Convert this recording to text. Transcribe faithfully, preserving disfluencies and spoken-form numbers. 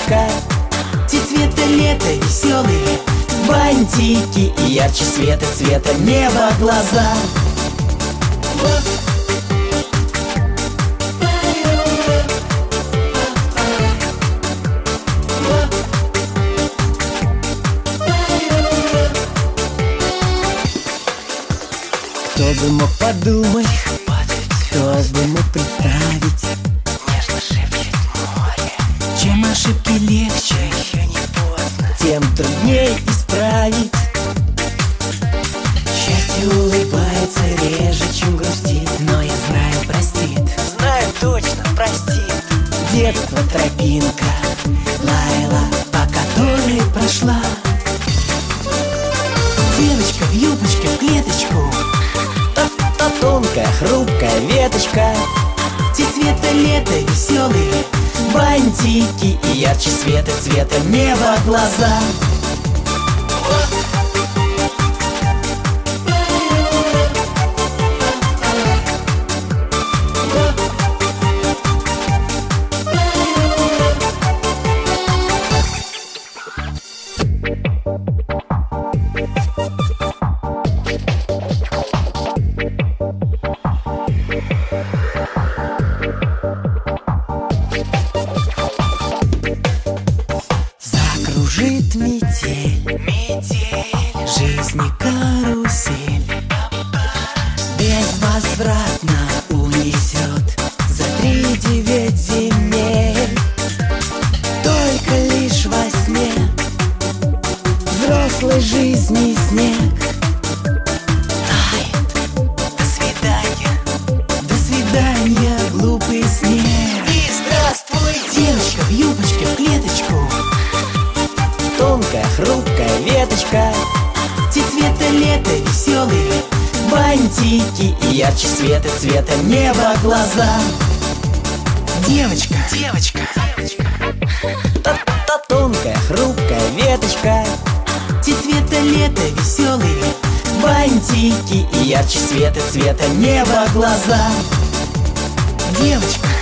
девочка. Те цвета лета веселые, бантики и ярче света, цвета неба глаза. Кто бы мог подумать, кто бы мог представить, нежно шепчет море. чем ошибки легче, Еще не поздно, тем труднее исправить. Счастье улыбается реже, чем грустит, но я знаю, простит. знаю точно, простит. Детство тропинка, лаяла, по которой прошла. Девочка в юбочке, в клеточку, та тонкая, хрупкая веточка. Те цвета лета веселые, бантики и ярче света, цвета неба глаза. Закружит метель, Метель, жизни карусель, безвозвратно унесет за три девять земель. Только лишь во сне взрослой жизни снег тает. до свидания. До свидания, глупый снег. И здравствуй, Девочка в юбочке, в клеточку, тонкая, хрупкая веточка. Те цвета лета веселые, бантики и ярче света, цвета неба глаза. Девочка, девочка. та тонкая, хрупкая веточка. Те цвета лета веселые, бантики и ярче света, цвета неба глаза. Девочка,